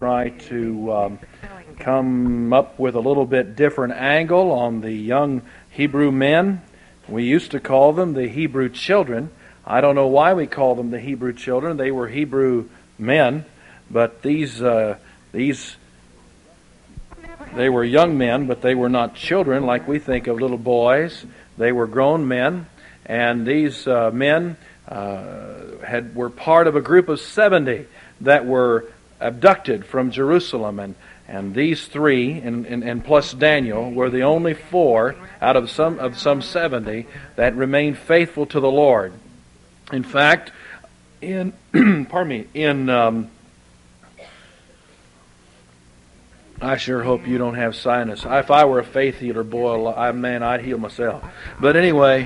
try to come up with a little bit different angle on the young Hebrew men. We used to call them the Hebrew children. I don't know why we call them the Hebrew children. They were Hebrew men, but they were young men, but they were not children like we think of little boys. They were grown men, and these men were part of a group of 70 that were abducted from Jerusalem, and these three, and plus Daniel, were the only 4 out of some 70 that remained faithful to the Lord. In fact, I sure hope you don't have sinus. If I were a faith healer, boy, I'd heal myself. But anyway,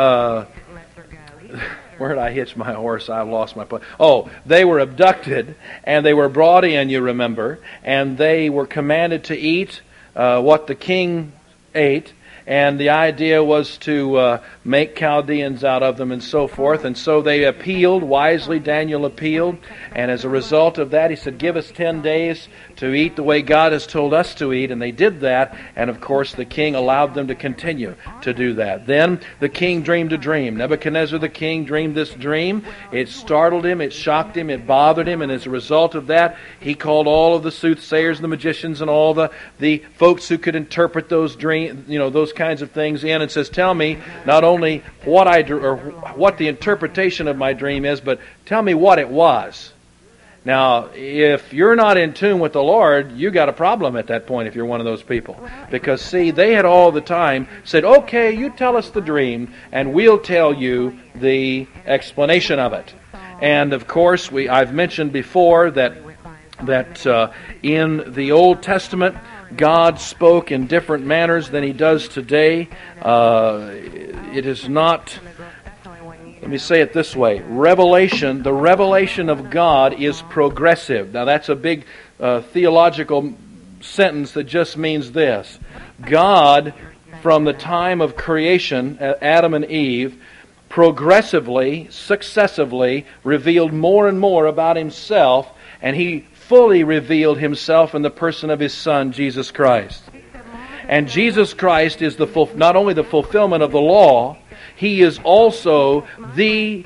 where did I hitch my horse? I lost my point. Oh, they were abducted, and they were brought in, you remember, and they were commanded to eat what the king ate, and the idea was to make Chaldeans out of them and so forth. And so they appealed. Wisely, Daniel appealed. And as a result of that, he said, give us 10 days to eat the way God has told us to eat. And they did that. And of course, the king allowed them to continue to do that. Then the king dreamed a dream. Nebuchadnezzar the king dreamed this dream. It startled him. It shocked him. It bothered him. And as a result of that, he called all of the soothsayers and the magicians and all the folks who could interpret those dreams, those kinds of things in, and says, tell me not only what the interpretation of my dream is, but tell me what it was. Now, if you're not in tune with the Lord, you got a problem at that point if you're one of those people. Because, see, they had all the time said, okay, you tell us the dream, and we'll tell you the explanation of it. And, of course, I've mentioned before that in the Old Testament, God spoke in different manners than He does today. It is not, let me say it this way, the revelation of God is progressive. Now that's a big theological sentence that just means this. God, from the time of creation, Adam and Eve, progressively, successively revealed more and more about Himself, and He fully revealed Himself in the person of His Son, Jesus Christ. And Jesus Christ is not only the fulfillment of the law, He is also the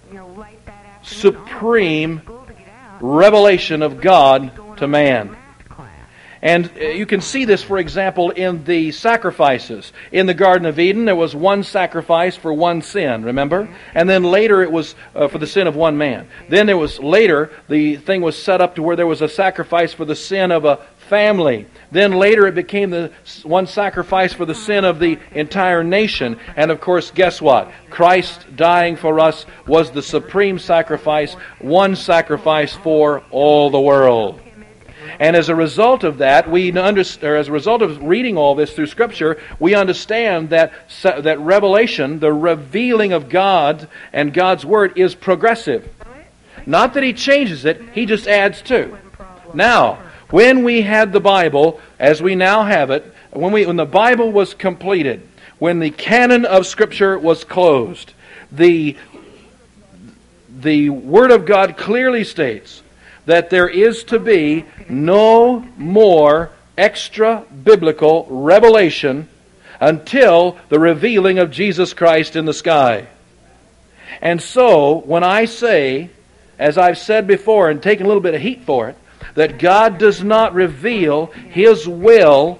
supreme revelation of God to man. And you can see this, for example, in the sacrifices. In the Garden of Eden, there was one sacrifice for one sin, remember? And then later it was for the sin of one man. Then the thing was set up to where there was a sacrifice for the sin of a family. Then later it became the one sacrifice for the sin of the entire nation. And of course, guess what? Christ dying for us was the supreme sacrifice, one sacrifice for all the world. And as a result of that, as a result of reading all this through Scripture, we understand that revelation, the revealing of God and God's Word, is progressive. Not that He changes it, He just adds to. Now, when we had the Bible, as we now have it, when the Bible was completed, when the canon of Scripture was closed, the Word of God clearly states that there is to be no more extra-biblical revelation until the revealing of Jesus Christ in the sky. And so, when I say, as I've said before and taken a little bit of heat for it, that God does not reveal His will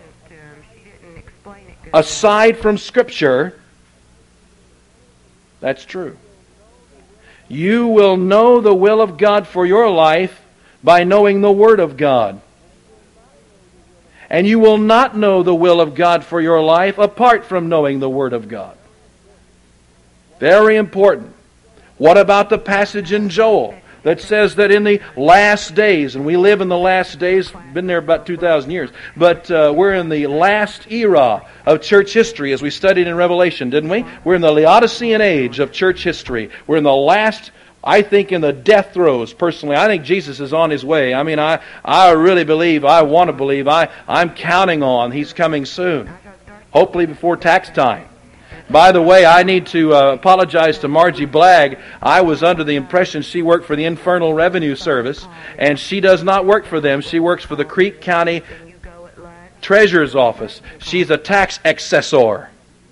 aside from Scripture, that's true. You will know the will of God for your life by knowing the Word of God. And you will not know the will of God for your life apart from knowing the Word of God. Very important. What about the passage in Joel that says that in the last days, and we live in the last days, been there about 2,000 years, but we're in the last era of church history as we studied in Revelation, didn't we? We're in the Laodicean age of church history. We're in the last, I think, in the death throes, personally. I think Jesus is on His way. I mean, I really believe, I want to believe, I'm counting on He's coming soon. Hopefully before tax time. By the way, I need to apologize to Margie Blagg. I was under the impression she worked for the Infernal Revenue Service, and she does not work for them. She works for the Creek County Treasurer's Office. She's a tax assessor.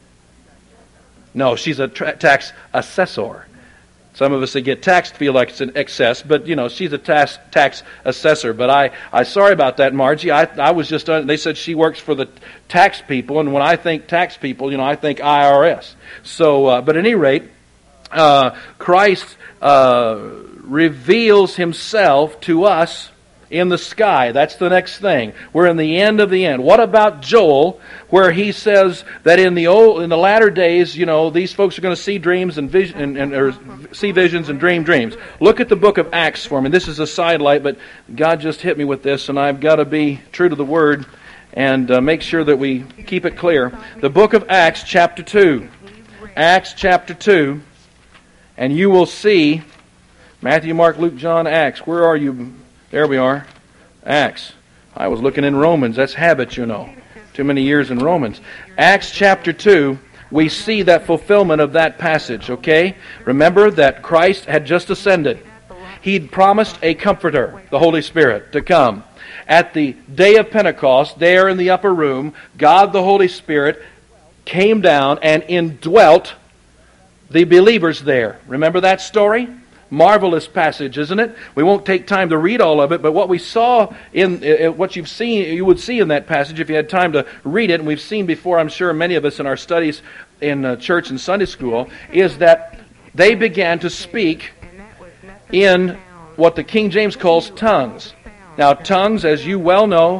No, she's a tax assessor. Some of us that get taxed feel like it's an excess, but she's a tax assessor. But I sorry about that, Margie. I was just they said she works for the tax people, and when I think tax people, I think IRS. So, but at any rate, Christ reveals Himself to us in the sky. That's the next thing. We're in the end of the end. What about Joel, where he says that in the latter days, these folks are going to see dreams and see visions and dream dreams. Look at the book of Acts for me. This is a sidelight, but God just hit me with this, and I've got to be true to the Word and make sure that we keep it clear. The book of Acts, chapter 2. Acts, chapter 2, and you will see Matthew, Mark, Luke, John, Acts. Where are you? There we are. Acts. I was looking in Romans. That's habit, Too many years in Romans. Acts chapter 2, we see that fulfillment of that passage, okay? Remember that Christ had just ascended. He'd promised a comforter, the Holy Spirit, to come. At the day of Pentecost, there in the upper room, God the Holy Spirit came down and indwelt the believers there. Remember that story? Marvelous passage, isn't it? We won't take time to read all of it, but what we saw in what you would see in that passage if you had time to read it, and we've seen before, I'm sure, many of us in our studies in church and Sunday school, is that they began to speak in what the King James calls tongues. Now, tongues, as you well know,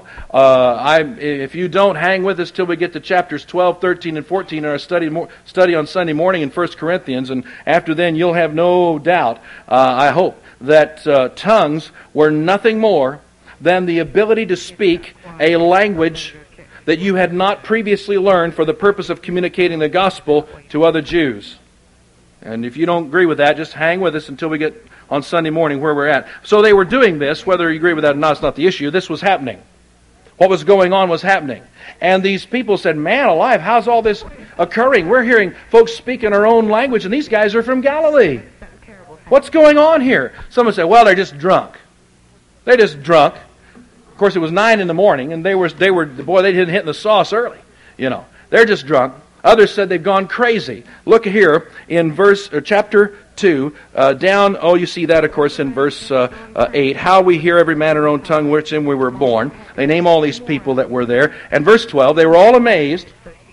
if you don't hang with us till we get to chapters 12, 13, and 14 in our study on Sunday morning in 1 Corinthians, and after then you'll have no doubt, I hope, that tongues were nothing more than the ability to speak a language that you had not previously learned for the purpose of communicating the gospel to other Jews. And if you don't agree with that, just hang with us until we get on Sunday morning where we're at. So they were doing this, whether you agree with that or not, it's not the issue. This was happening. What was going on was happening. And these people said, man alive, how's all this occurring? We're hearing folks speak in our own language, and these guys are from Galilee. What's going on here? Someone said, well, they're just drunk. They're just drunk. Of course, it was 9 in the morning, and they didn't hit the sauce early. They're just drunk. Others said they've gone crazy. Look here in chapter 2, you see that, of course, in verse 8. How we hear every man in our own tongue which in we were born. They name all these people that were there. And verse 12, they were all amazed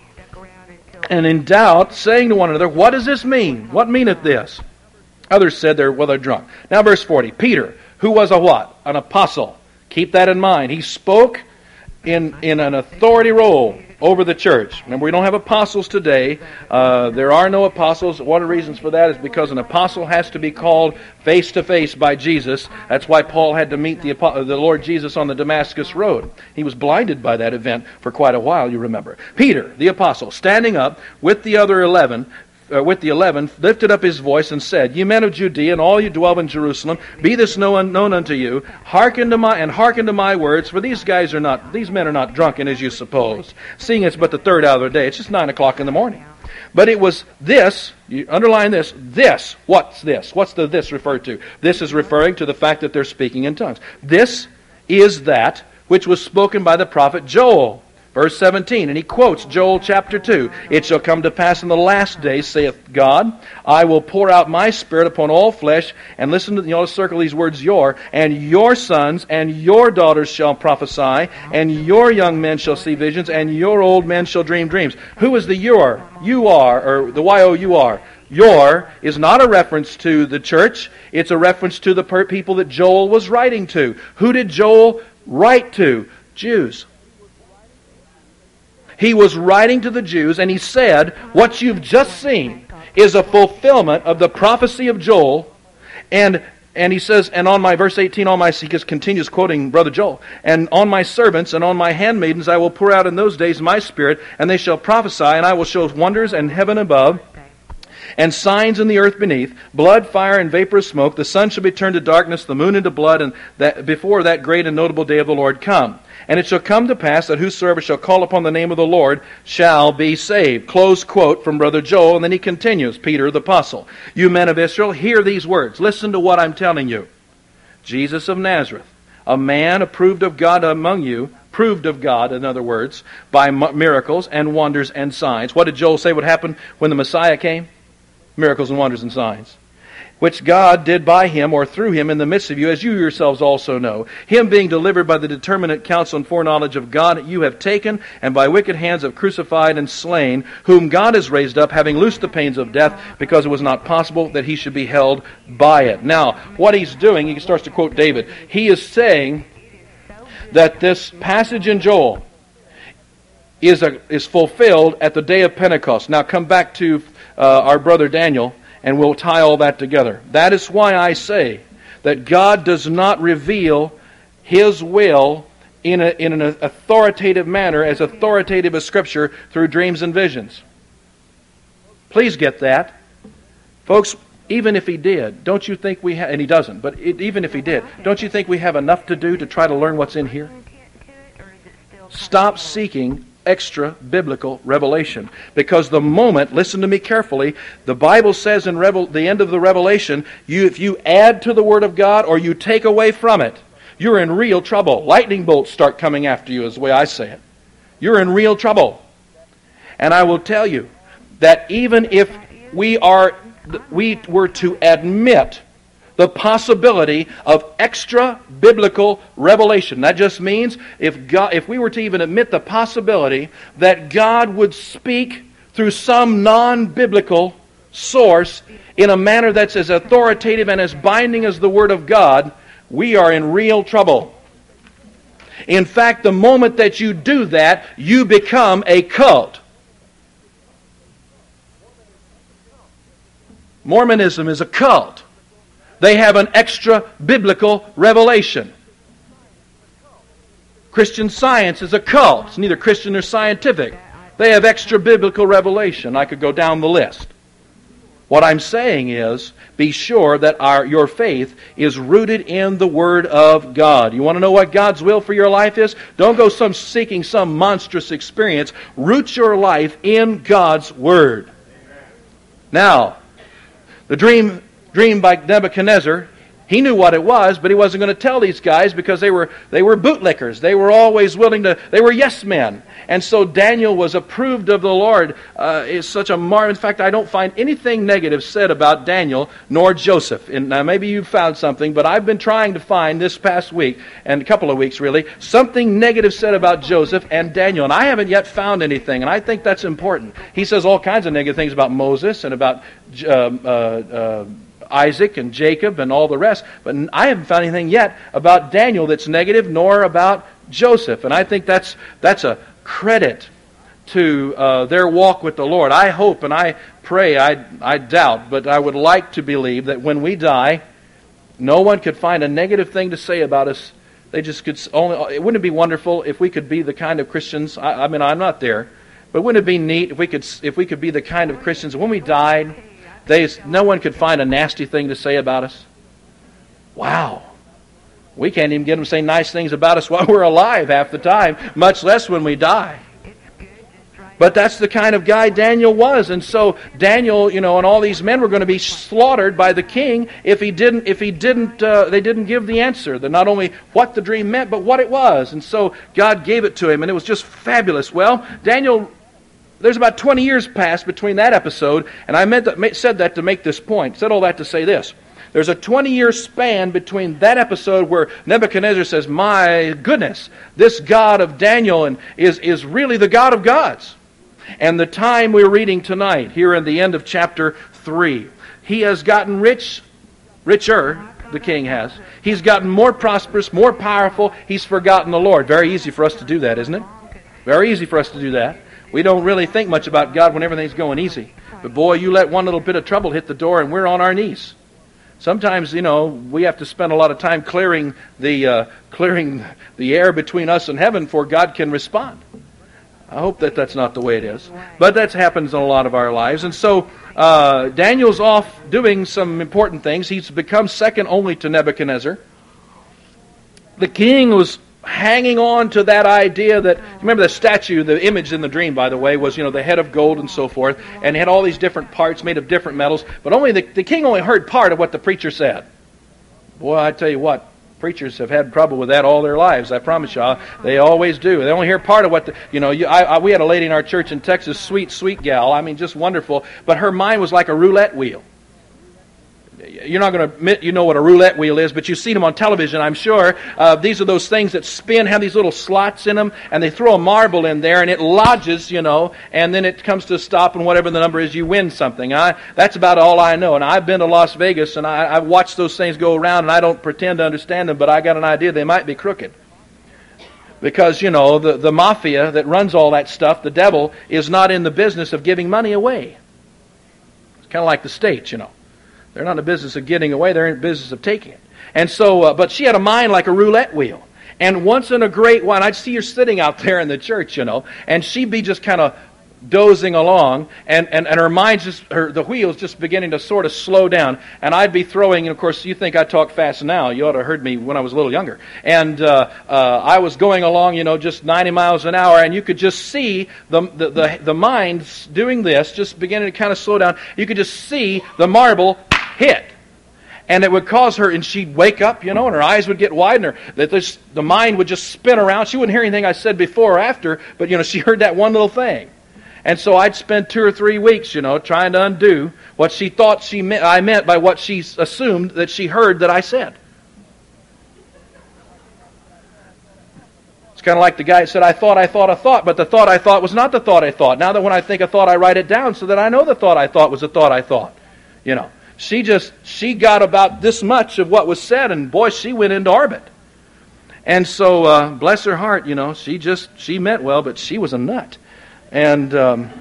and in doubt, saying to one another, what does this mean? What meaneth this? Others said they're drunk. Now verse 40, Peter, who was a what? An apostle. Keep that in mind. He spoke in an authority role over the church. Remember, we don't have apostles today. There are no apostles. One of the reasons for that is because an apostle has to be called face to face by Jesus. That's why Paul had to meet the Lord Jesus on the Damascus Road. He was blinded by that event for quite a while, you remember. Peter, the apostle, standing up with the 11, lifted up his voice and said, Ye men of Judea, and all you dwell in Jerusalem, be this known unto you, hearken to my words, for these men are not drunken as you suppose, seeing it's but the third hour of the day. It's just 9 o'clock in the morning. But it was this, you underline this, what's this? What's the this referred to? This is referring to the fact that they're speaking in tongues. This is that which was spoken by the prophet Joel. Verse 17, and he quotes Joel chapter 2. It shall come to pass in the last days, saith God, I will pour out my Spirit upon all flesh, and listen to, you ought to circle these words, and your sons and your daughters shall prophesy, and your young men shall see visions, and your old men shall dream dreams. Who is the your? You are, or the Y-O-U-R. Your is not a reference to the church. It's a reference to the people that Joel was writing to. Who did Joel write to? Jews. He was writing to the Jews, and he said, what you've just seen is a fulfillment of the prophecy of Joel. And he says, and on my, verse 18, he just continues quoting Brother Joel, and on my servants and on my handmaidens I will pour out in those days my Spirit, and they shall prophesy, and I will show wonders in heaven above, and signs in the earth beneath, blood, fire, and vaporous smoke. The sun shall be turned to darkness, the moon into blood, and that before that great and notable day of the Lord come. And it shall come to pass that whosoever shall call upon the name of the Lord shall be saved. Close quote from Brother Joel, and then he continues, Peter the apostle. You men of Israel, hear these words. Listen to what I'm telling you. Jesus of Nazareth, a man approved of God among you, proved of God, in other words, by miracles and wonders and signs. What did Joel say would happen when the Messiah came? Miracles and wonders and signs. Which God did by him or through him in the midst of you, as you yourselves also know. Him being delivered by the determinate counsel and foreknowledge of God, you have taken, and by wicked hands have crucified and slain, whom God has raised up, having loosed the pains of death, because it was not possible that he should be held by it. Now, what he's doing, he starts to quote David. He is saying that this passage in Joel is fulfilled at the day of Pentecost. Now, come back to our brother Daniel, and we'll tie all that together. That is why I say that God does not reveal His will in an authoritative manner, as authoritative as Scripture, through dreams and visions. Please get that. Folks, even if He did, don't you think we have, and He doesn't, but even if He did, don't you think we have enough to do to try to learn what's in here? Stop seeking extra biblical revelation. Because the moment, listen to me carefully, the Bible says in the end of the Revelation, if you add to the Word of God or you take away from it, you're in real trouble. Lightning bolts start coming after you, is the way I say it. You're in real trouble. And I will tell you that even if we were to admit the possibility of extra biblical revelation. That just means if we were to even admit the possibility that God would speak through some non-biblical source in a manner that's as authoritative and as binding as the Word of God, we are in real trouble. In fact, the moment that you do that, you become a cult. Mormonism is a cult. They have an extra biblical revelation. Christian Science is a cult. It's neither Christian nor scientific. They have extra biblical revelation. I could go down the list. What I'm saying is, be sure that your faith is rooted in the Word of God. You want to know what God's will for your life is? Don't go seeking some monstrous experience. Root your life in God's Word. Now, the dream by Nebuchadnezzar, he knew what it was, but he wasn't going to tell these guys because they were bootlickers. They were always they were yes men. And so Daniel was approved of the Lord. Is such a in fact, I don't find anything negative said about Daniel nor Joseph. And now maybe you found something, but I've been trying to find this past week, and a couple of weeks really, something negative said about Joseph and Daniel. And I haven't yet found anything, and I think that's important. He says all kinds of negative things about Moses and about Isaac and Jacob and all the rest. But I haven't found anything yet about Daniel that's negative, nor about Joseph. And I think that's a credit to their walk with the Lord. I hope and I pray, I doubt, but I would like to believe that when we die, no one could find a negative thing to say about us. They just could only. Wouldn't it be wonderful if we could be the kind of Christians? I mean, I'm not there, but wouldn't it be neat if we could be the kind of Christians when we died, no one could find a nasty thing to say about us? Wow. We can't even get them to say nice things about us while we're alive half the time, much less when we die. But that's the kind of guy Daniel was. And so Daniel, and all these men were going to be slaughtered by the king if they didn't give the answer. That not only what the dream meant, but what it was. And so God gave it to him, and it was just fabulous. Well, Daniel, there's about 20 years passed between that episode, and I said that to make this point. Said all that to say this. There's a 20-year span between that episode where Nebuchadnezzar says, my goodness, this God of Daniel is really the God of gods. And the time we're reading tonight, here in the end of chapter 3. He has gotten richer, the king has. He's gotten more prosperous, more powerful. He's forgotten the Lord. Very easy for us to do that, isn't it? Very easy for us to do that. We don't really think much about God when everything's going easy. But boy, you let one little bit of trouble hit the door and we're on our knees. Sometimes, we have to spend a lot of time clearing the air between us and heaven before God can respond. I hope that that's not the way it is. But that happens in a lot of our lives. And so Daniel's off doing some important things. He's become second only to Nebuchadnezzar. The king was hanging on to that idea that, remember the statue, the image in the dream, by the way, was, the head of gold and so forth, and had all these different parts made of different metals, but only the king only heard part of what the preacher said. Boy, I tell you what, preachers have had trouble with that all their lives, I promise you. They always do. They only hear part of what we had a lady in our church in Texas, sweet gal, just wonderful, but her mind was like a roulette wheel. You're not going to admit you know what a roulette wheel is, but you've seen them on television, I'm sure. These are those things that spin, have these little slots in them, and they throw a marble in there, and it lodges, and then it comes to a stop, and whatever the number is, you win something. That's about all I know. And I've been to Las Vegas, and I've watched those things go around, and I don't pretend to understand them, but I got an idea they might be crooked. Because, the mafia that runs all that stuff, the devil, is not in the business of giving money away. It's kind of like the state, They're not in the business of getting away. They're in the business of taking it. And so, but she had a mind like a roulette wheel. And once in a great while, I'd see her sitting out there in the church, and she'd be just kind of dozing along, and her mind's the wheel's just beginning to sort of slow down. And I'd be throwing, and of course, you think I talk fast now. You ought to have heard me when I was a little younger. And I was going along, just 90 miles an hour, and you could just see the mind doing this, just beginning to kind of slow down. You could just see the marble hit. And it would cause her, and she'd wake up, and her eyes would get wide, and the mind would just spin around. She wouldn't hear anything I said before or after, but, she heard that one little thing. And so I'd spend 2 or 3 weeks, trying to undo what she thought I meant by what she assumed that she heard that I said. It's kind of like the guy that said, I thought, but the thought I thought was not the thought I thought. Now that when I think a thought, I write it down so that I know the thought I thought was the thought I thought. She got about this much of what was said, and boy, she went into orbit. And so, bless her heart, she meant well, but she was a nut. And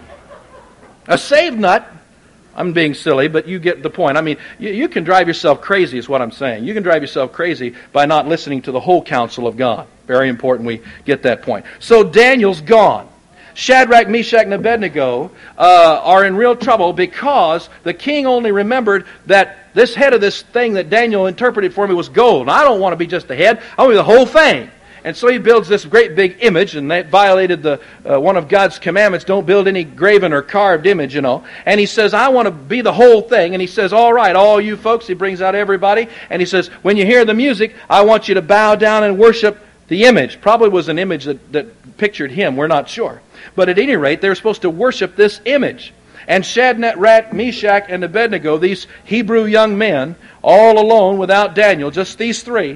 a saved nut, I'm being silly, but you get the point. You can drive yourself crazy is what I'm saying. You can drive yourself crazy by not listening to the whole counsel of God. Very important we get that point. So Daniel's gone. Shadrach, Meshach, and Abednego are in real trouble because the king only remembered that this head of this thing that Daniel interpreted for me was gold. And I don't want to be just the head. I want to be the whole thing. And so he builds this great big image, and that violated one of God's commandments, don't build any graven or carved image, And he says, I want to be the whole thing. And he says, all right, all you folks, he brings out everybody. And he says, when you hear the music, I want you to bow down and worship the image. Probably was an image that pictured him, we're not sure. But at any rate, they were supposed to worship this image. And Shadrach, Meshach, and Abednego, these Hebrew young men, all alone without Daniel, just these three.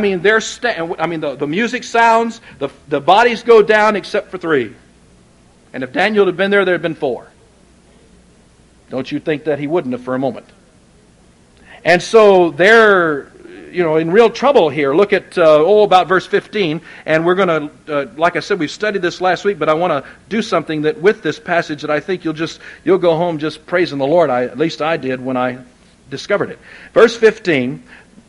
The music sounds, the bodies go down except for three. And if Daniel had been there, there had been four. Don't you think that he wouldn't have for a moment? And so they're in real trouble here. Look at about verse 15, and we're going to, like I said, we've studied this last week, but I want to do something that with this passage that I think you'll go home just praising the Lord. At least I did when I discovered it. Verse 15.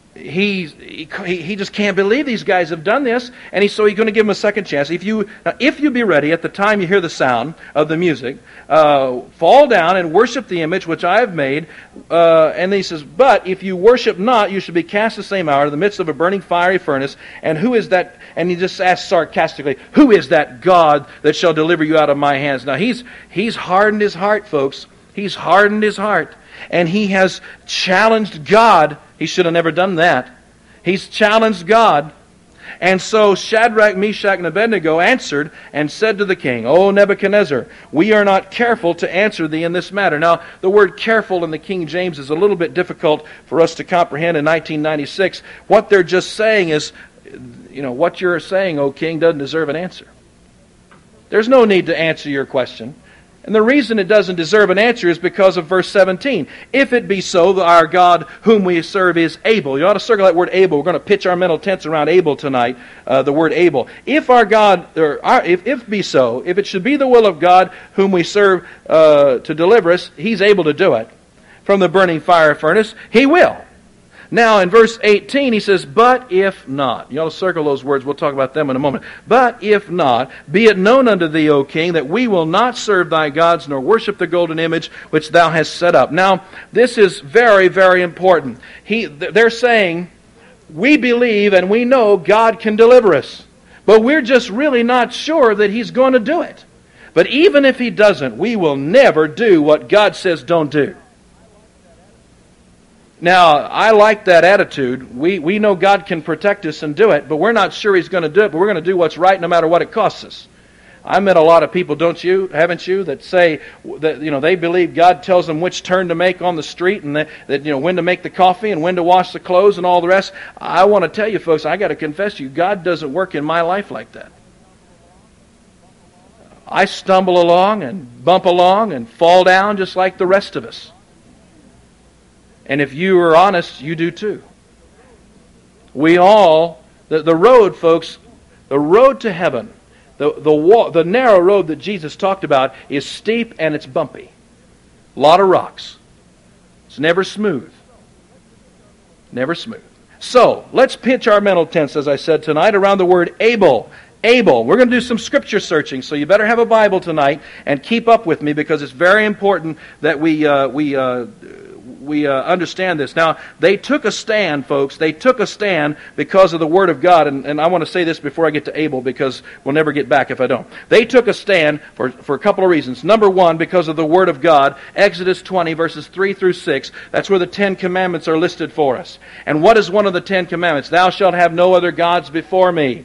He just can't believe these guys have done this, and so he's going to give them a second chance. If you be ready at the time you hear the sound of the music, fall down and worship the image which I have made. And then he says, but if you worship not, you should be cast the same hour in the midst of a burning fiery furnace. And who is that? And he just asks sarcastically, who is that God that shall deliver you out of my hands? Now he's hardened his heart, folks. He's hardened his heart. And he has challenged God. He should have never done that. He's challenged God. And so Shadrach, Meshach, and Abednego answered and said to the king, O Nebuchadnezzar, we are not careful to answer thee in this matter. Now, the word careful in the King James is a little bit difficult for us to comprehend in 1996. What they're just saying is, what you're saying, O king, doesn't deserve an answer. There's no need to answer your question. And the reason it doesn't deserve an answer is because of verse 17. If it be so that our God whom we serve is able. You ought to circle that word able. We're going to pitch our mental tents around able tonight, the word able. If our God, if be so, if it should be the will of God whom we serve to deliver us, He's able to do it from the burning fire furnace. He will. Now, in verse 18, he says, but if not. You ought to circle those words. We'll talk about them in a moment. But if not, be it known unto thee, O king, that we will not serve thy gods, nor worship the golden image which thou hast set up. Now, this is very, very important. They're saying, we believe and we know God can deliver us, but we're just really not sure that He's going to do it. But even if He doesn't, we will never do what God says don't do. Now, I like that attitude. We know God can protect us and do it, but we're not sure He's going to do it, but we're going to do what's right no matter what it costs us. I met a lot of people, haven't you, that say that they believe God tells them which turn to make on the street and that when to make the coffee and when to wash the clothes and all the rest. I want to tell you folks, I got to confess to you, God doesn't work in my life like that. I stumble along and bump along and fall down just like the rest of us. And if you are honest, you do too. We all, the road, folks, the road to heaven, the narrow road that Jesus talked about is steep and it's bumpy. A lot of rocks. It's never smooth. Never smooth. So, let's pitch our mental tents, as I said tonight, around the word able. Able. We're going to do some scripture searching, so you better have a Bible tonight and keep up with me because it's very important that we understand this. Now, they took a stand, folks. They took a stand because of the Word of God. And I want to say this before I get to Abel because we'll never get back if I don't. They took a stand for a couple of reasons. Number one, because of the Word of God. Exodus 20, verses 3 through 6. That's where the 10 Commandments are listed for us. And what is one of the 10 Commandments? Thou shalt have no other gods before me.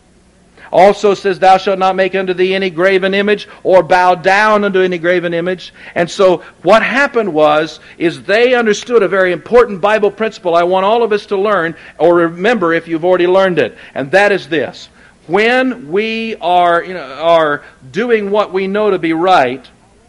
Also says, thou shalt not make unto thee any graven image or bow down unto any graven image. And so what happened is they understood a very important Bible principle I want all of us to learn or remember if you've already learned it. And that is this. When we are doing what we know to be right,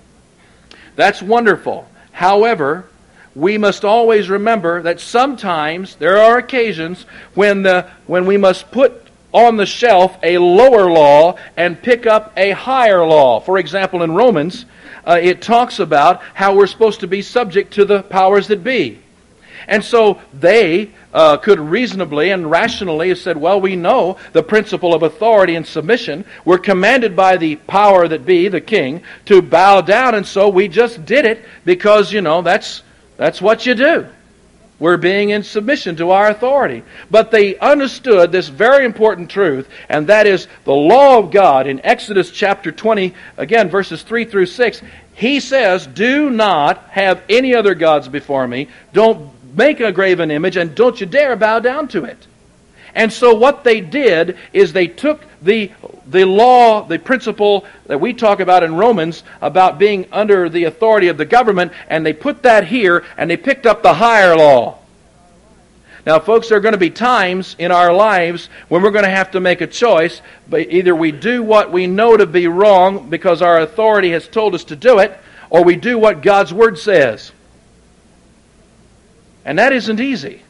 that's wonderful. However, we must always remember that sometimes there are occasions when we must put on the shelf a lower law and pick up a higher law. For example, in Romans, it talks about how we're supposed to be subject to the powers that be. And so they could reasonably and rationally have said, well, we know the principle of authority and submission. We're commanded by the power that be, the king, to bow down, and so we just did it because, that's what you do. We're being in submission to our authority. But they understood this very important truth, and that is the law of God in Exodus chapter 20, again, verses 3 through 6. He says, do not have any other gods before me. Don't make a graven image, and don't you dare bow down to it. And so what they did is they took the law, the principle that we talk about in Romans about being under the authority of the government, and they put that here, and they picked up the higher law. Now, folks, there are going to be times in our lives when we're going to have to make a choice, but either we do what we know to be wrong because our authority has told us to do it, or we do what God's Word says. And that isn't easy.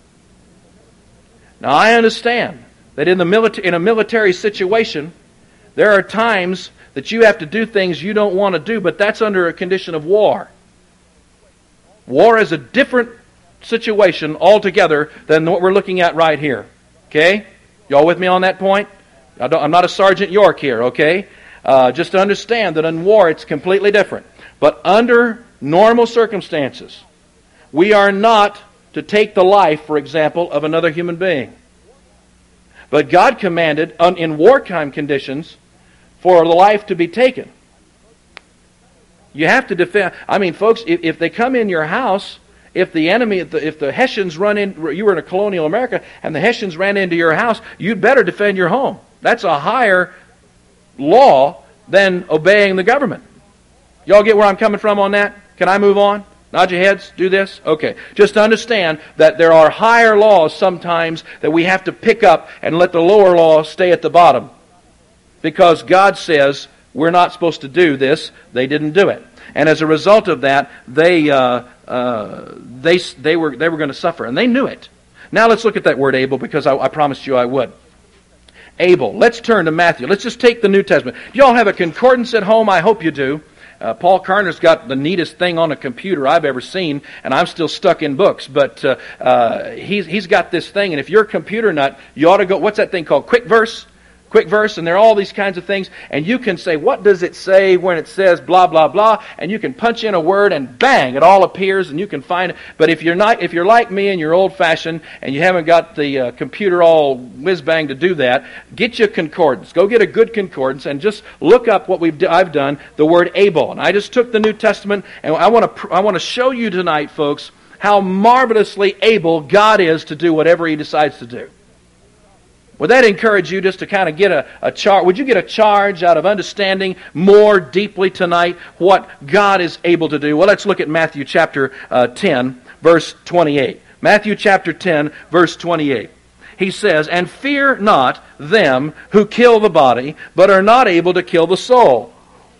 Now, I understand that in a military situation, there are times that you have to do things you don't want to do, but that's under a condition of war. War is a different situation altogether than what we're looking at right here. Okay? Y'all with me on that point? I'm not a Sergeant York here, okay? Just to understand that in war it's completely different. But under normal circumstances, we are not to take the life, for example, of another human being. But God commanded in wartime conditions for the life to be taken. You have to defend. I mean, folks, if they come in your house, if the enemy, if the Hessians run in, you were in a colonial America, and the Hessians ran into your house, you'd better defend your home. That's a higher law than obeying the government. Y'all get where I'm coming from on that? Can I move on? Nod your heads, do this? Okay. Just understand that there are higher laws sometimes that we have to pick up and let the lower law stay at the bottom. Because God says we're not supposed to do this. They didn't do it. And as a result of that, they were going to suffer. And they knew it. Now let's look at that word able, because I promised you I would. Able. Let's turn to Matthew. Let's just take the New Testament. Do you all have a concordance at home? I hope you do. Paul Carner's got the neatest thing on a computer I've ever seen, and I'm still stuck in books. But he's got this thing, and if you're a computer nut, you ought to go. What's that thing called? Quick Verse, and there are all these kinds of things, and you can say, what does it say when it says blah blah blah, and you can punch in a word, and bang, it all appears, and you can find it. But if you're like me and you're old-fashioned and you haven't got the computer all whiz-bang to do that, get you a concordance. Go get a good concordance and just look up what I've done, the word able. And I just took the New Testament, and I want to show you tonight, folks, how marvelously able God is to do whatever He decides to do. Would that encourage you just to kind of get a charge? Would you get a charge out of understanding more deeply tonight what God is able to do? Well, let's look at Matthew chapter 10, verse 28. Matthew chapter 10, verse 28. He says, "And fear not them who kill the body, but are not able to kill the soul.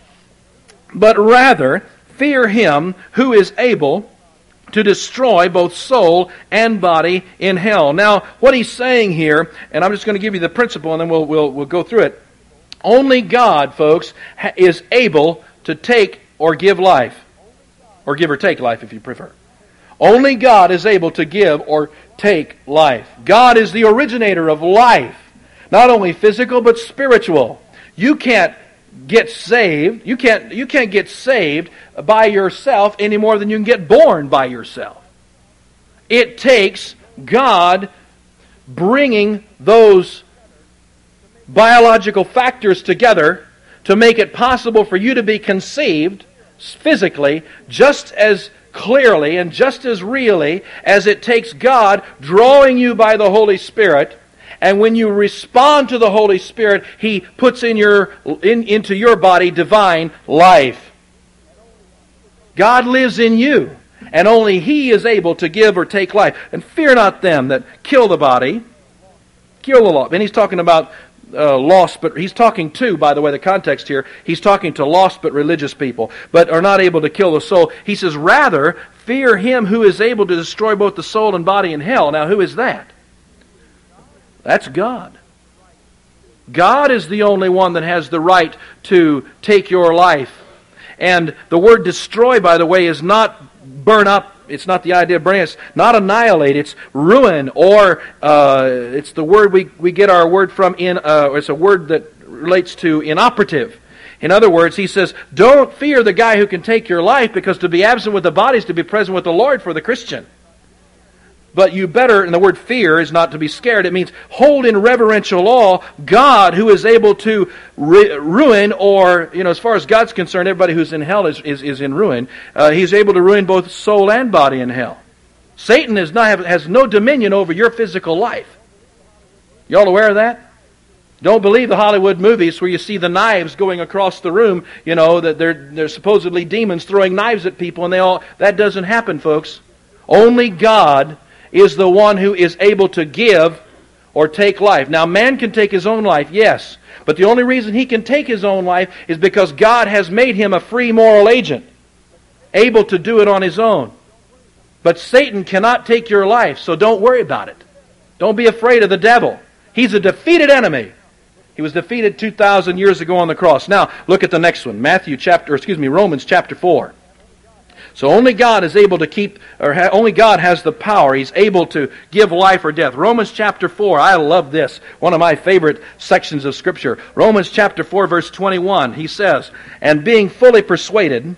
But rather fear Him who is able to destroy both soul and body in hell." Now, what he's saying here, and I'm just going to give you the principle, and then we'll go through it. Only God, folks, is able to take or give life, or give or take life, if you prefer. Only God is able to give or take life. God is the originator of life, not only physical but spiritual. You can't get saved. You can't get saved by yourself any more than you can get born by yourself. It takes God bringing those biological factors together to make it possible for you to be conceived physically just as clearly and just as really as it takes God drawing you by the Holy Spirit. And when you respond to the Holy Spirit, He puts into your body divine life. God lives in you, and only He is able to give or take life. And fear not them that kill the body, kill the law. And he's talking about lost, but he's talking to, by the way, the context here, he's talking to lost but religious people, but are not able to kill the soul. He says, rather, fear Him who is able to destroy both the soul and body in hell. Now, who is that? That's God. God is the only one that has the right to take your life. And the word destroy, by the way, is not burn up. It's not the idea of burning. It's not annihilate. It's ruin, or it's the word we get our word from it's a word that relates to inoperative. In other words, he says, don't fear the guy who can take your life, because to be absent with the body is to be present with the Lord for the Christian. But you better, and the word fear is not to be scared. It means hold in reverential awe God who is able to ruin, or, as far as God's concerned, everybody who's in hell is in ruin. He's able to ruin both soul and body in hell. Satan has no dominion over your physical life. You all aware of that? Don't believe the Hollywood movies where you see the knives going across the room, that they're supposedly demons throwing knives at people, and that doesn't happen, folks. Only God is the one who is able to give or take life. Now, man can take his own life, yes. But the only reason he can take his own life is because God has made him a free moral agent, able to do it on his own. But Satan cannot take your life, so don't worry about it. Don't be afraid of the devil. He's a defeated enemy. He was defeated 2,000 years ago on the cross. Now, look at the next one. Romans chapter 4. So only God is able to keep, only God has the power. He's able to give life or death. Romans chapter 4, I love this. One of my favorite sections of Scripture. Romans chapter 4, verse 21, he says, "And being fully persuaded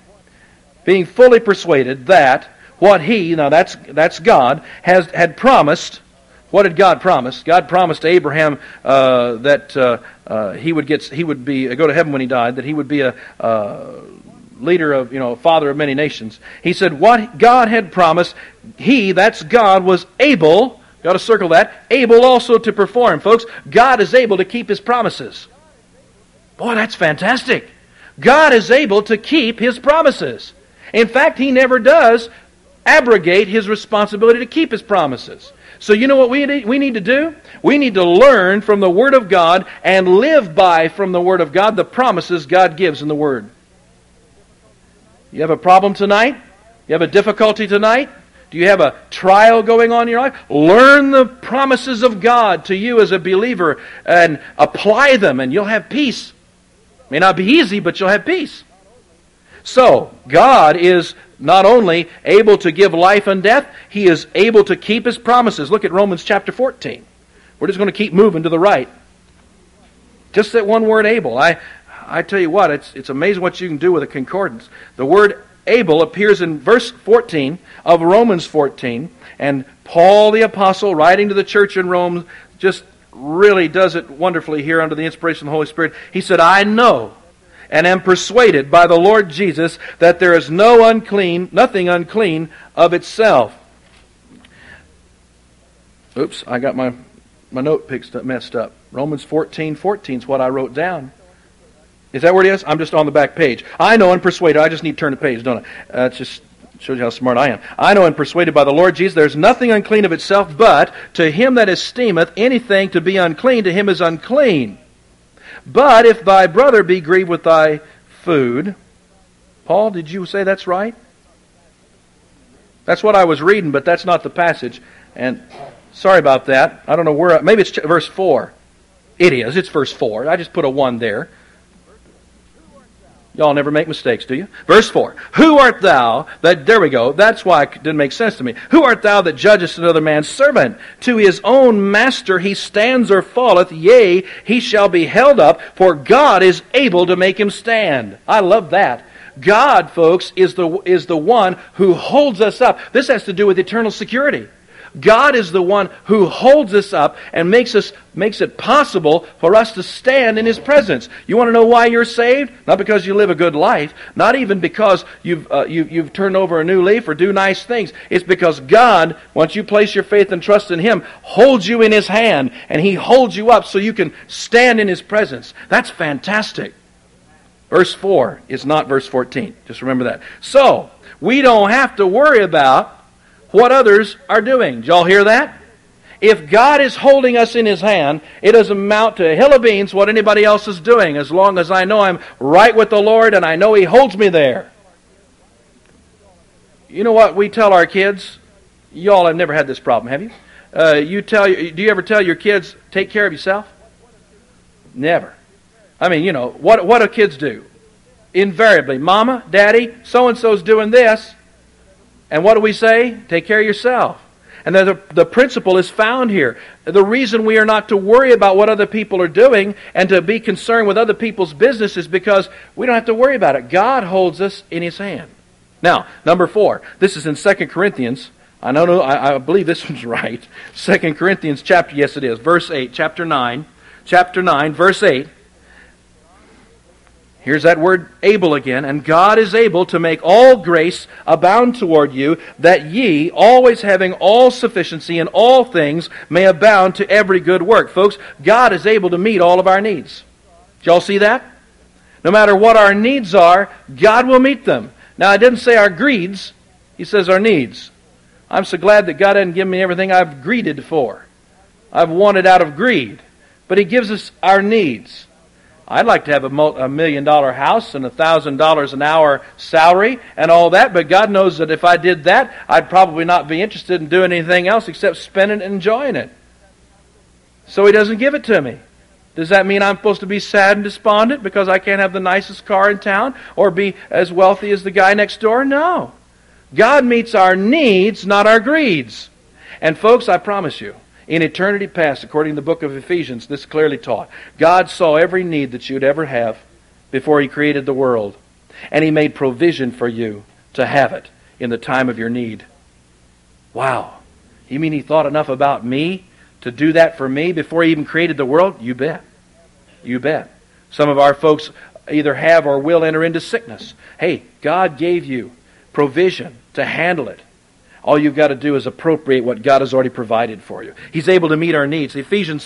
that what He," now that's God, had promised. What did God promise? God promised to Abraham that he would go to heaven when he died, that he would be a leader of, father of many nations. He said what God had promised, He, that's God, was able, got to circle that, able also to perform. Folks, God is able to keep His promises. Boy, that's fantastic. God is able to keep His promises. In fact, He never does abrogate His responsibility to keep His promises. So you know what we need to do? We need to learn from the Word of God and live by, from the Word of God, the promises God gives in the Word. You have a problem tonight? You have a difficulty tonight? Do you have a trial going on in your life? Learn the promises of God to you as a believer and apply them, and you'll have peace. It may not be easy, but you'll have peace. So, God is not only able to give life and death, He is able to keep His promises. Look at Romans chapter 14. We're just going to keep moving to the right. Just that one word, able. I tell you what, it's amazing what you can do with a concordance. The word able appears in verse 14 of Romans 14, and Paul the Apostle, writing to the church in Rome, just really does it wonderfully here under the inspiration of the Holy Spirit. He said, I know and am persuaded by the Lord Jesus that there is nothing unclean of itself. Oops, I got my note messed up. Romans 14:14 is what I wrote down. Is that where it is? I'm just on the back page. I know and persuaded. I just need to turn the page, don't I? It just shows you how smart I am. I know and persuaded by the Lord Jesus, there is nothing unclean of itself, but to him that esteemeth anything to be unclean, to him is unclean. But if thy brother be grieved with thy food... Paul, did you say that's right? That's what I was reading, but that's not the passage. And sorry about that. I don't know where... Maybe it's verse 4. It is. It's verse 4. I just put a 1 there. Y'all never make mistakes, do you? Verse 4. Who art thou that... There we go. That's why it didn't make sense to me. Who art thou that judgest another man's servant? To his own master he stands or falleth. Yea, he shall be held up, for God is able to make him stand. I love that. God, folks, is the one who holds us up. This has to do with eternal security. God is the one who holds us up and makes it possible for us to stand in His presence. You want to know why you're saved? Not because you live a good life, not even because you've turned over a new leaf or do nice things. It's because God, once you place your faith and trust in Him, holds you in His hand, and He holds you up so you can stand in His presence. That's fantastic. Verse 4 is not verse 14. Just remember that. So, we don't have to worry about what others are doing. Did y'all hear that? If God is holding us in His hand, it doesn't amount to a hill of beans what anybody else is doing, as long as I know I'm right with the Lord and I know He holds me there. You know what we tell our kids? Y'all have never had this problem, have you? Do you ever tell your kids, take care of yourself? Never. I mean, you know, what do kids do? Invariably, Mama, Daddy, so-and-so's doing this. And what do we say? Take care of yourself. And the principle is found here. The reason we are not to worry about what other people are doing and to be concerned with other people's business is because we don't have to worry about it. God holds us in His hand. Now, number 4. This is in 2 Corinthians. I believe this one's right. 2 Corinthians chapter, yes it is, verse 8, chapter 9, verse 8. Here's that word able again. And God is able to make all grace abound toward you, that ye, always having all sufficiency in all things, may abound to every good work. Folks, God is able to meet all of our needs. Did y'all see that? No matter what our needs are, God will meet them. Now, it didn't say our greeds. He says our needs. I'm so glad that God hasn't given me everything I've greeded for. I've wanted out of greed. But He gives us our needs. I'd like to have a $1 million house and $1,000 an hour salary and all that, but God knows that if I did that, I'd probably not be interested in doing anything else except spending it and enjoying it. So He doesn't give it to me. Does that mean I'm supposed to be sad and despondent because I can't have the nicest car in town or be as wealthy as the guy next door? No. God meets our needs, not our greeds. And folks, I promise you, in eternity past, according to the book of Ephesians, this is clearly taught. God saw every need that you'd ever have before He created the world. And He made provision for you to have it in the time of your need. Wow. You mean He thought enough about me to do that for me before He even created the world? You bet. You bet. Some of our folks either have or will enter into sickness. Hey, God gave you provision to handle it. All you've got to do is appropriate what God has already provided for you. He's able to meet our needs. Ephesians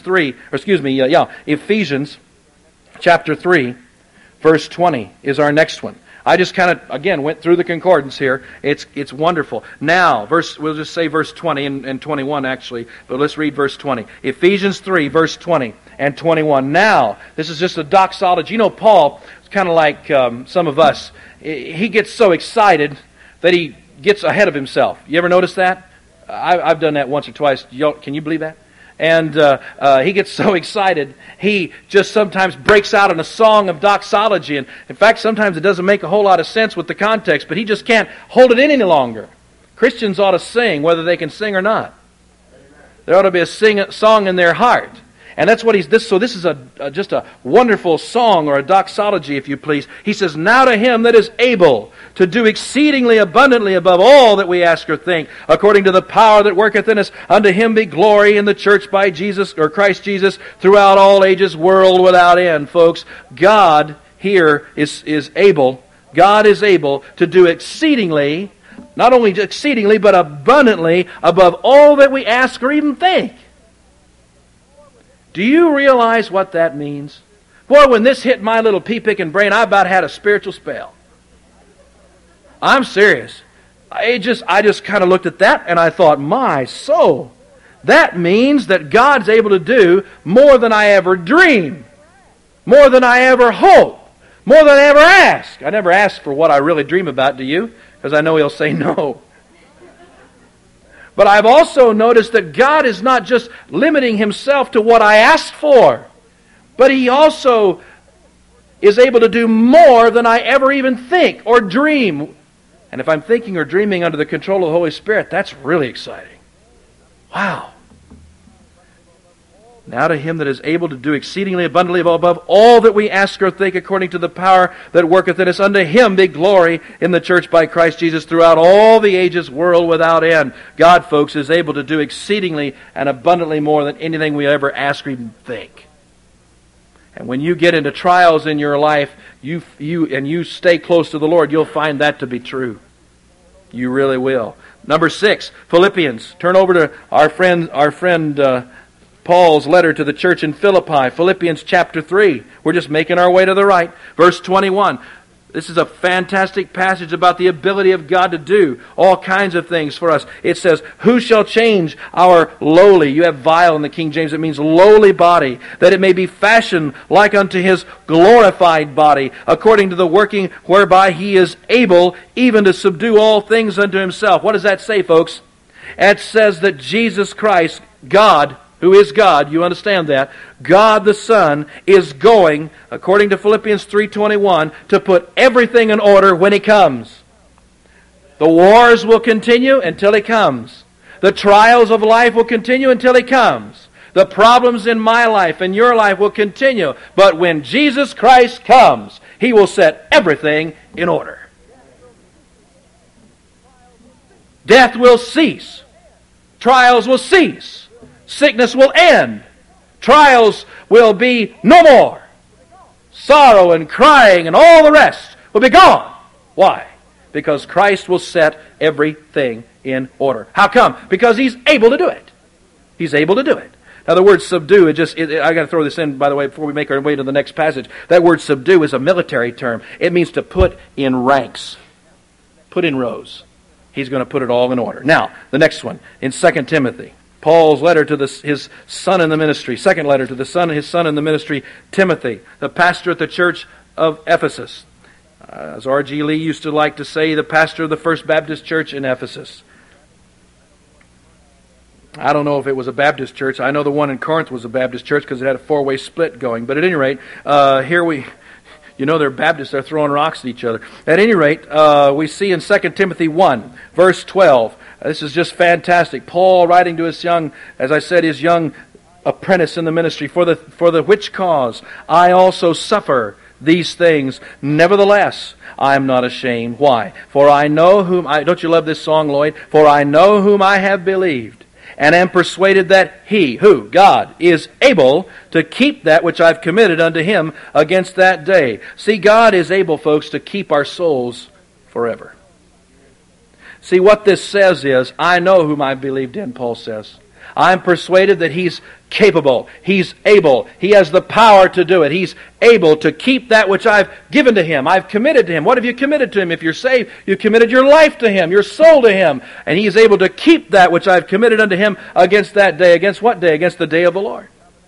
chapter 3, verse 20 is our next one. I just kind of, again, went through the concordance here. It's wonderful. Now, we'll just say verse 20 and 21 actually, but let's read verse 20. Ephesians 3, verse 20 and 21. Now, this is just a doxology. You know, Paul is kind of like some of us. He gets so excited that he gets ahead of himself. You ever notice that? I've done that once or twice. Can you believe that? And he gets so excited, he just sometimes breaks out in a song of doxology. And in fact, sometimes it doesn't make a whole lot of sense with the context, but he just can't hold it in any longer. Christians ought to sing, whether they can sing or not. There ought to be a song in their heart. And that's what so this is just a wonderful song, or a doxology, if you please. He says, now to Him that is able to do exceedingly abundantly above all that we ask or think, according to the power that worketh in us, unto Him be glory in the church by Jesus, or Christ Jesus, throughout all ages, world without end. Folks, God here is able, God is able to do exceedingly, not only exceedingly, but abundantly above all that we ask or even think. Do you realize what that means? Boy, when this hit my little pea-picking brain, I about had a spiritual spell. I'm serious. I just kind of looked at that and I thought, my soul, that means that God's able to do more than I ever dream, more than I ever hope, more than I ever ask. I never ask for what I really dream about, do you? Because I know He'll say no. But I've also noticed that God is not just limiting Himself to what I asked for, but He also is able to do more than I ever even think or dream. And if I'm thinking or dreaming under the control of the Holy Spirit, that's really exciting. Wow. Now to Him that is able to do exceedingly abundantly above all that we ask or think, according to the power that worketh in us, unto Him be glory in the church by Christ Jesus throughout all the ages, world without end. God, folks, is able to do exceedingly and abundantly more than anything we ever ask or even think. And when you get into trials in your life, you stay close to the Lord, you'll find that to be true. You really will. Number 6, Philippians. Turn over to our friend Paul's letter to the church in Philippi, Philippians chapter 3. We're just making our way to the right. Verse 21. This is a fantastic passage about the ability of God to do all kinds of things for us. It says, who shall change our lowly, you have vile in the King James, it means lowly body, that it may be fashioned like unto His glorified body, according to the working whereby He is able even to subdue all things unto Himself. What does that say, folks? It says that Jesus Christ, God, who is God, you understand that, God the Son is going, according to Philippians 3:21, to put everything in order when He comes. The wars will continue until He comes. The trials of life will continue until He comes. The problems in my life and your life will continue. But when Jesus Christ comes, He will set everything in order. Death will cease. Trials will cease. Sickness will end. Trials will be no more. Sorrow and crying and all the rest will be gone. Why? Because Christ will set everything in order. How come? Because He's able to do it. He's able to do it. Now the word subdue, I got to throw this in, by the way, before we make our way to the next passage. That word subdue is a military term. It means to put in ranks. Put in rows. He's going to put it all in order. Now, the next one, in 2 Timothy. Paul's letter to his son in the ministry, second letter to his son in the ministry, Timothy, the pastor at the church of Ephesus. As R.G. Lee used to like to say, the pastor of the First Baptist Church in Ephesus. I don't know if it was a Baptist church. I know the one in Corinth was a Baptist church because it had a four-way split going. But at any rate, they're Baptists, they're throwing rocks at each other. At any rate, we see in 2 Timothy 1, verse 12, this is just fantastic. Paul writing to his young apprentice in the ministry, for the which cause I also suffer these things. Nevertheless, I am not ashamed. Why? For I know don't you love this song, Lloyd? For I know whom I have believed, and am persuaded that He, who? God, is able to keep that which I've committed unto Him against that day. See, God is able, folks, to keep our souls forever. See, what this says is, I know whom I believed in, Paul says. I'm persuaded that He's capable. He's able. He has the power to do it. He's able to keep that which I've given to Him. I've committed to Him. What have you committed to Him? If you're saved, you committed your life to Him, your soul to Him. And He is able to keep that which I've committed unto Him against that day. Against what day? Against the day of the Lord.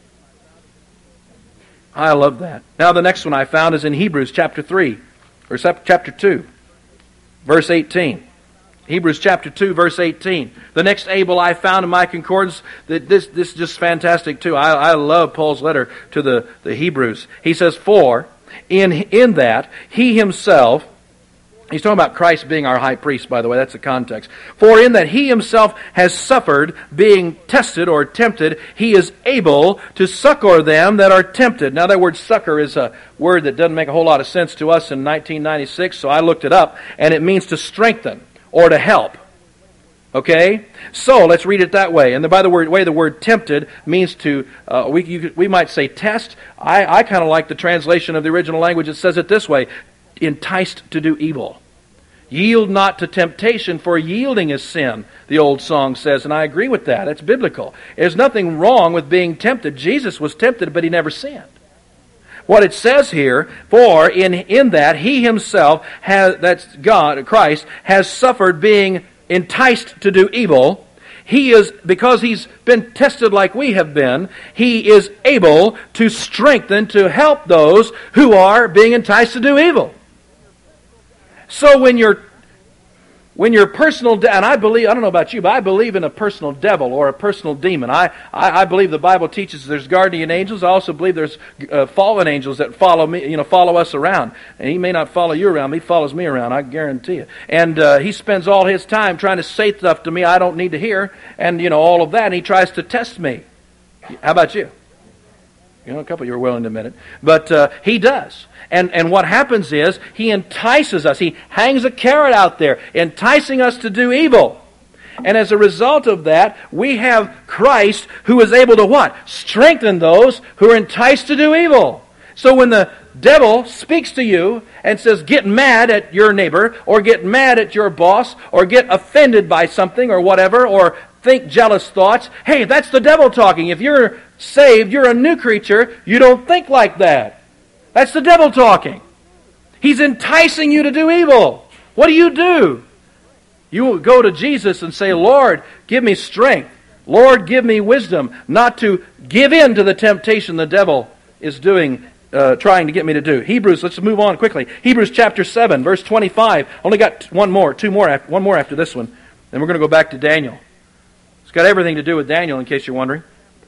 I love that. Now the next one I found is in Hebrews chapter 3, or chapter 2, verse 18. Hebrews chapter 2, verse 18. The next able I found in my concordance. This is just fantastic too. I love Paul's letter to the Hebrews. He says, for in that he himself, he's talking about Christ being our high priest, by the way, that's the context. For in that he himself has suffered, being tested or tempted, he is able to succor them that are tempted. Now that word succor is a word that doesn't make a whole lot of sense to us in 1996, so I looked it up, and it means to strengthen or to help. Okay? So, let's read it that way. And by the way the word tempted means to, we might say test. I kind of like the translation of the original language. It says it this way, enticed to do evil. Yield not to temptation, for yielding is sin, the old song says, and I agree with that. It's biblical. There's nothing wrong with being tempted. Jesus was tempted, but he never sinned. What it says here, for in that he himself has, that's God, Christ, has suffered being enticed to do evil. He is, because he's been tested like we have been, he is able to strengthen, to help those who are being enticed to do evil. So when your personal, and I don't know about you, but I believe in a personal devil or a personal demon. I believe the Bible teaches there's guardian angels. I also believe there's fallen angels that follow me, follow us around. And he may not follow you around, he follows me around, I guarantee you. And he spends all his time trying to say stuff to me I don't need to hear, and all of that, and he tries to test me. How about you? A couple of you are willing to admit it. But he does. And what happens is, he entices us. He hangs a carrot out there, enticing us to do evil. And as a result of that, we have Christ who is able to what? Strengthen those who are enticed to do evil. So when the devil speaks to you and says, get mad at your neighbor, or get mad at your boss, or get offended by something or whatever, or think jealous thoughts, hey, that's the devil talking. If you're saved, you're a new creature, you don't think like that. That's the devil talking. He's enticing you to do evil. What do? You go to Jesus and say, Lord, give me strength. Lord, give me wisdom not to give in to the temptation the devil is doing, trying to get me to do. Hebrews, let's move on quickly. Hebrews chapter 7, verse 25. Only got one more after this one. Then we're going to go back to Daniel. It's got everything to do with Daniel, in case you're wondering.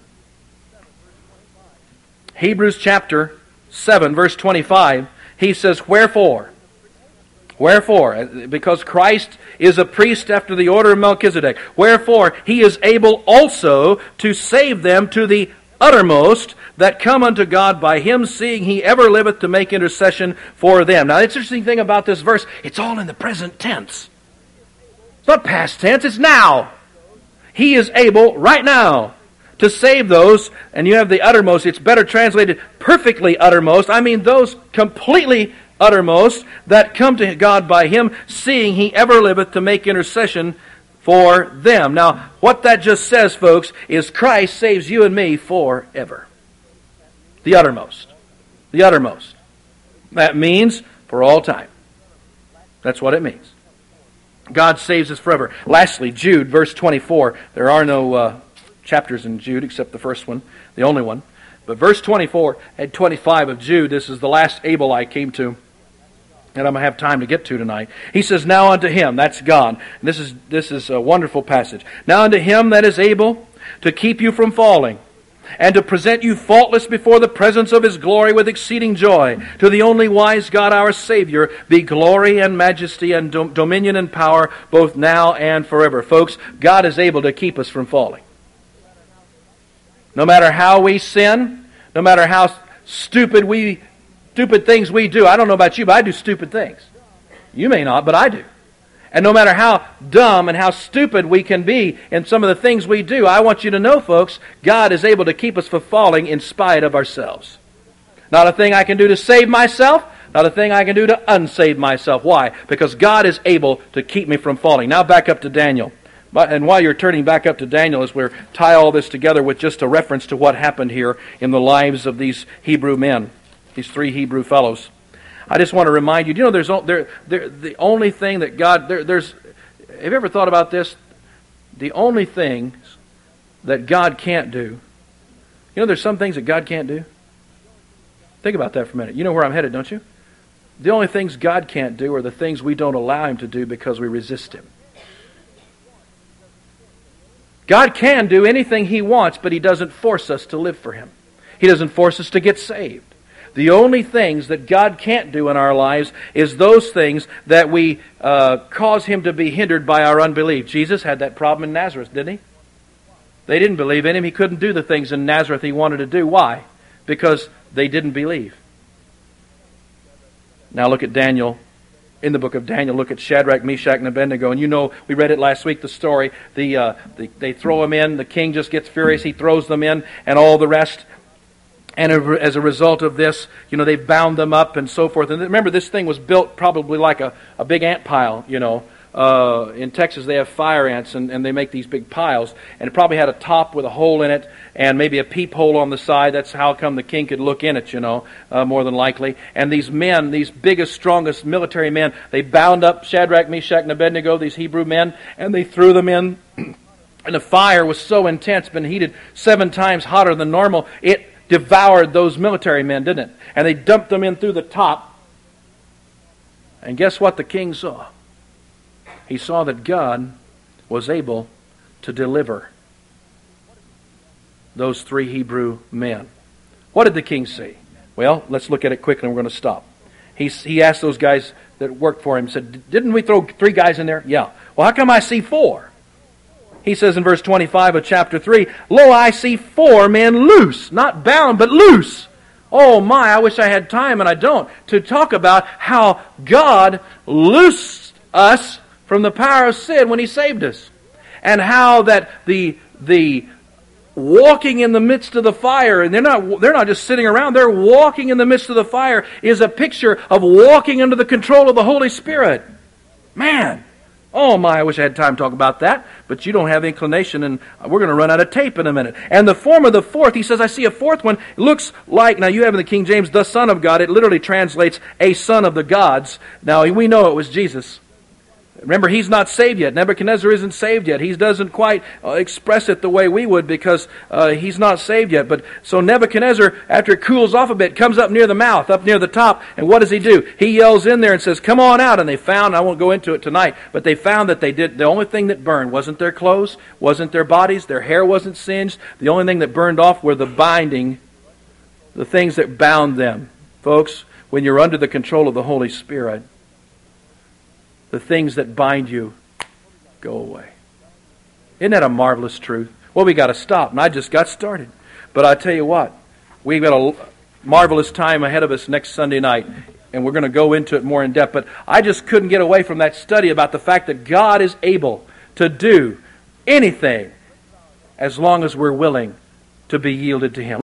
Hebrews chapter 7, verse 25, he says, Wherefore, because Christ is a priest after the order of Melchizedek, wherefore he is able also to save them to the uttermost that come unto God by him, seeing he ever liveth to make intercession for them. Now, the interesting thing about this verse, it's all in the present tense. It's not past tense, it's now. He is able right now to save those, and you have the uttermost. It's better translated perfectly uttermost. I mean those completely uttermost that come to God by him, seeing he ever liveth to make intercession for them. Now, what that just says, folks, is Christ saves you and me forever. The uttermost. The uttermost. That means for all time. That's what it means. God saves us forever. Lastly, Jude, verse 24. There are no chapters in Jude except the first one, the only one. But verse 24 and 25 of Jude, this is the last able I came to, and I'm going to have time to get to tonight. He says, Now unto him, that's God. And this is a wonderful passage. Now unto him that is able to keep you from falling, and to present you faultless before the presence of his glory with exceeding joy. To the only wise God our Savior be glory and majesty and dominion and power both now and forever. Folks, God is able to keep us from falling. No matter how we sin, no matter how stupid things we do. I don't know about you, but I do stupid things. You may not, but I do. And no matter how dumb and how stupid we can be in some of the things we do, I want you to know, folks, God is able to keep us from falling in spite of ourselves. Not a thing I can do to save myself, not a thing I can do to unsave myself. Why? Because God is able to keep me from falling. Now back up to Daniel. And while you're turning back up to Daniel, as we tie all this together with just a reference to what happened here in the lives of these Hebrew men, these three Hebrew fellows, I just want to remind you, there's the only thing that God, have you ever thought about this? The only things that God can't do, there's some things that God can't do. Think about that for a minute. You know where I'm headed, don't you? The only things God can't do are the things we don't allow him to do because we resist him. God can do anything He wants, but He doesn't force us to live for Him. He doesn't force us to get saved. The only things that God can't do in our lives is those things that we cause Him to be hindered by our unbelief. Jesus had that problem in Nazareth, didn't He? They didn't believe in Him. He couldn't do the things in Nazareth He wanted to do. Why? Because they didn't believe. Now look at Daniel. In the book of Daniel, look at Shadrach, Meshach, and Abednego. And you know, we read it last week, the story. They throw him in. The king just gets furious. He throws them in and all the rest. And as a result of this, you know, they've bound them up and so forth. And remember, this thing was built probably like a big ant pile, you know. In Texas, they have fire ants, and they make these big piles. And it probably had a top with a hole in it, and maybe a peephole on the side. That's how come the king could look in it, you know, more than likely. And these men, these biggest, strongest military men, they bound up Shadrach, Meshach, and Abednego, these Hebrew men, and they threw them in. And the fire was so intense, been heated 7 times hotter than normal, it devoured those military men, didn't it? And they dumped them in through the top. And guess what the king saw? He saw that God was able to deliver those 3 Hebrew men. What did the king see? Well, let's look at it quickly and we're going to stop. He asked those guys that worked for him, said, didn't we throw 3 guys in there? Yeah. Well, how come I see 4? He says in verse 25 of chapter 3, Lo, I see 4 men loose, not bound, but loose. Oh my, I wish I had time, and I don't, to talk about how God loosed us from the power of sin when He saved us. And how that the walking in the midst of the fire, and they're not just sitting around, they're walking in the midst of the fire, is a picture of walking under the control of the Holy Spirit. Man! Oh my, I wish I had time to talk about that, but you don't have inclination, and we're going to run out of tape in a minute. And the form of the 4th, he says, I see a 4th one, it looks like, now you have in the King James, the Son of God. It literally translates a son of the gods. Now we know it was Jesus. Remember, he's not saved yet. Nebuchadnezzar isn't saved yet. He doesn't quite express it the way we would because he's not saved yet. But so Nebuchadnezzar, after it cools off a bit, comes up near the mouth, up near the top. And what does he do? He yells in there and says, come on out. And they found, I won't go into it tonight, but they found that the only thing that burned wasn't their clothes, wasn't their bodies, their hair wasn't singed. The only thing that burned off were the binding, the things that bound them. Folks, when you're under the control of the Holy Spirit, the things that bind you go away. Isn't that a marvelous truth? Well, we got to stop, and I just got started. But I tell you what, we've got a marvelous time ahead of us next Sunday night, and we're going to go into it more in depth. But I just couldn't get away from that study about the fact that God is able to do anything as long as we're willing to be yielded to Him.